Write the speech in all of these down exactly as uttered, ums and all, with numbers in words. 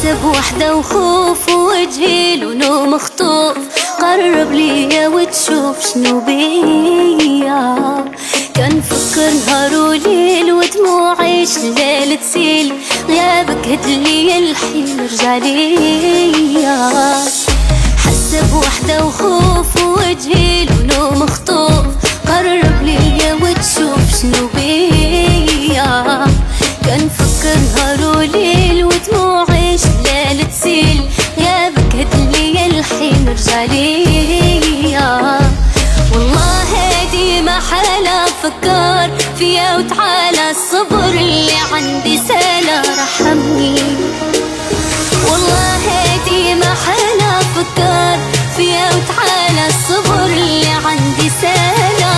حاسة بوحدة وخوف ووجهي لونه مخطوف. قرب ليا وتشوف شنو بيا. كان فكر نهار وليل ودموعي شلال تسيل. غيابك هدلي الحين رجع ليا. حاسة بوحدة وخوف ووجهي لونه مخطوف. قرب ليا وتشوف شنو بيا. كان فكر نهار وليل ودموعي شلال تسيل. غيابك هدلي الحين رجع ليا. والله هادي ما حلا فكر فيا وتعالى الصبر اللي عندي سالا رحمني. والله هادي ما حلا فكر فيا وتعالى الصبر اللي عندي سالا.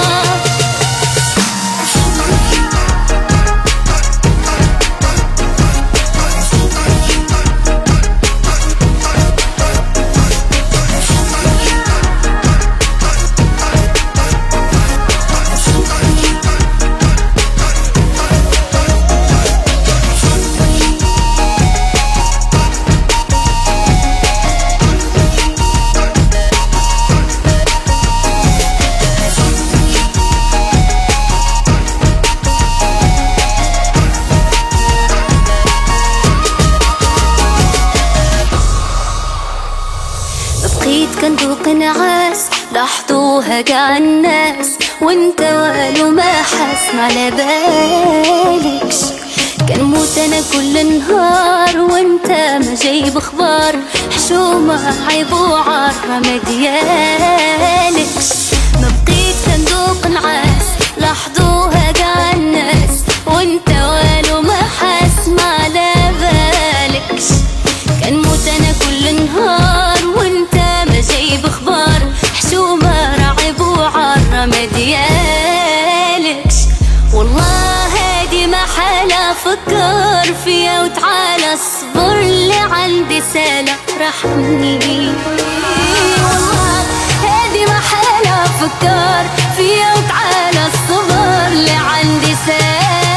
بقيت كندوق نعاس لاحظوها قاع الناس. وانت والو ما حاس على بالكش. كان موت انا كل نهار وانت ما جايب اخبار. حشومة عيب وعار ما ديالكش. ما بقيت كندوق نعاس لاحظوها قاع الناس. وانت والو ما حاس على بالكش. كان موت انا كل نهار وانت ما جايب اخبار. حشومة رعب وعار ما ديالكش. والله هادي ما حلا فكر فيا وتعالى الصبر اللي عندي سالا رحمني. والله هادي ما حلا فكر فيا وتعالى الصبر اللي عندي سالا.